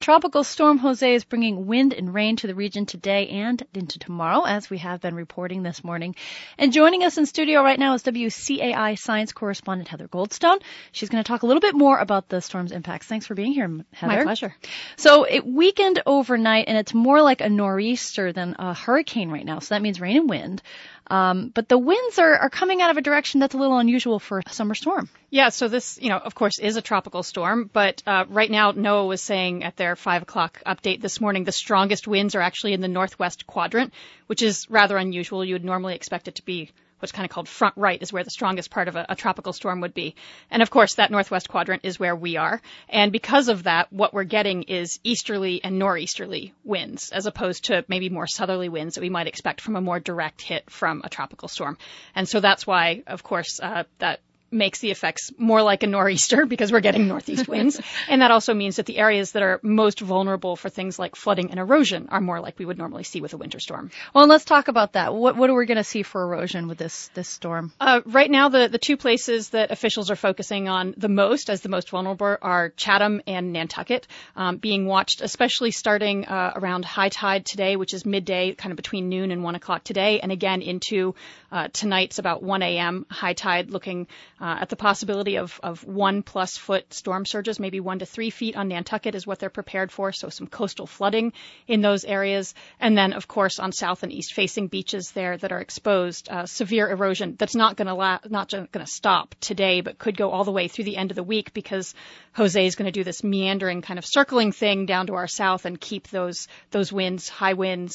Tropical Storm Jose is bringing wind and rain to the region today and into tomorrow, as we have been reporting this morning. And joining us in studio right now is WCAI science correspondent Heather Goldstone. She's going to talk a little bit more about the storm's impacts. Thanks for being here, Heather. My pleasure. So it weakened overnight, and it's more like a nor'easter than a hurricane right now. So that means rain and wind. But the winds are coming out of a direction that's a little unusual for a summer storm. Yeah, so this, of course, is a tropical storm. But right now, NOAA was saying at their 5 o'clock update this morning, the strongest winds are actually in the northwest quadrant, which is rather unusual. You would normally expect it to be what's kind of called front right, is where the strongest part of a tropical storm would be. And of course, that northwest quadrant is where we are. And because of that, what we're getting is easterly and nor'easterly winds, as opposed to maybe more southerly winds that we might expect from a more direct hit from a tropical storm. And so that's why, of course, that makes the effects more like a nor'easter, because we're getting northeast winds. And that also means that the areas that are most vulnerable for things like flooding and erosion are more like we would normally see with a winter storm. Well, let's talk about that. What are we going to see for erosion with this storm? Right now, the two places that officials are focusing on the most as the most vulnerable are Chatham and Nantucket, being watched, especially starting around high tide today, which is midday, kind of between noon and 1 o'clock today, and again into tonight's about 1 a.m. high tide, looking at the possibility of 1+ foot storm surges, maybe 1 to 3 feet on Nantucket is what they're prepared for. So some coastal flooding in those areas. And then, of course, on south and east facing beaches there that are exposed, severe erosion that's not going to stop today, but could go all the way through the end of the week, because Jose is going to do this meandering kind of circling thing down to our south and keep those winds, high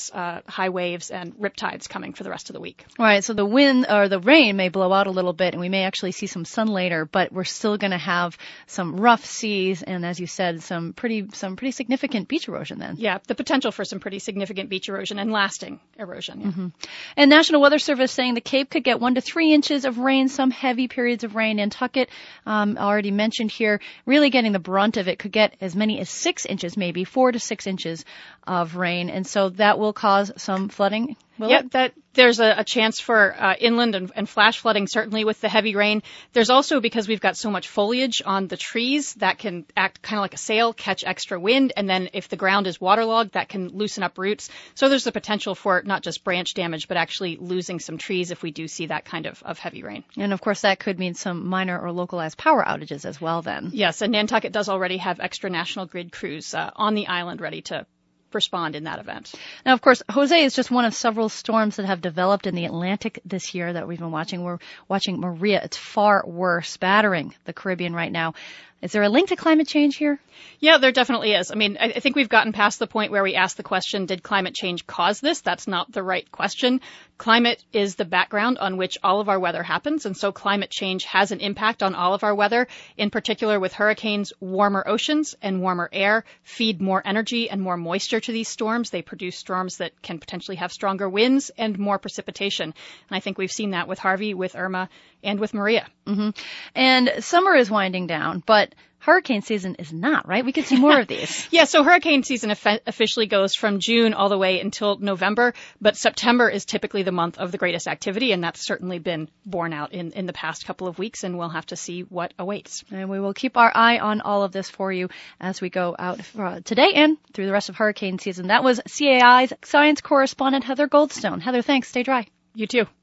waves, and riptides coming for the rest of the week. All right. So the wind or the rain may blow out a little bit, and we may actually see some sun later, but we're still going to have some rough seas and, as you said, some pretty significant beach erosion then. Yeah, the potential for some pretty significant beach erosion and lasting erosion. Yeah. Mm-hmm. And National Weather Service saying the Cape could get 1 to 3 inches of rain, some heavy periods of rain. Nantucket, already mentioned here, really getting the brunt of it, could get as many as 6 inches, maybe 4 to 6 inches of rain. And so that will cause some flooding. There's a chance for inland and flash flooding, certainly with the heavy rain. There's also, because we've got so much foliage on the trees, that can act kind of like a sail, catch extra wind. And then if the ground is waterlogged, that can loosen up roots. So there's the potential for not just branch damage, but actually losing some trees if we do see that kind of heavy rain. And, of course, that could mean some minor or localized power outages as well then. Yes, and Nantucket does already have extra National Grid crews on the island ready to respond in that event. Now, of course, Jose is just one of several storms that have developed in the Atlantic this year that we've been watching. We're watching Maria. It's far worse, battering the Caribbean right now. Is there a link to climate change here? Yeah, there definitely is. I mean, I think we've gotten past the point where we ask the question, did climate change cause this? That's not the right question. Climate is the background on which all of our weather happens. And so climate change has an impact on all of our weather. In particular, with hurricanes, warmer oceans and warmer air feed more energy and more moisture to these storms. They produce storms that can potentially have stronger winds and more precipitation. And I think we've seen that with Harvey, with Irma, and with Maria. Mm-hmm. And summer is winding down, but hurricane season is not, right? We could see more of these. Yeah, so hurricane season officially goes from June all the way until November, but September is typically the month of the greatest activity, and that's certainly been borne out in the past couple of weeks, and we'll have to see what awaits. And we will keep our eye on all of this for you as we go out today and through the rest of hurricane season. That was CAI's science correspondent, Heather Goldstone. Heather, thanks. Stay dry. You too.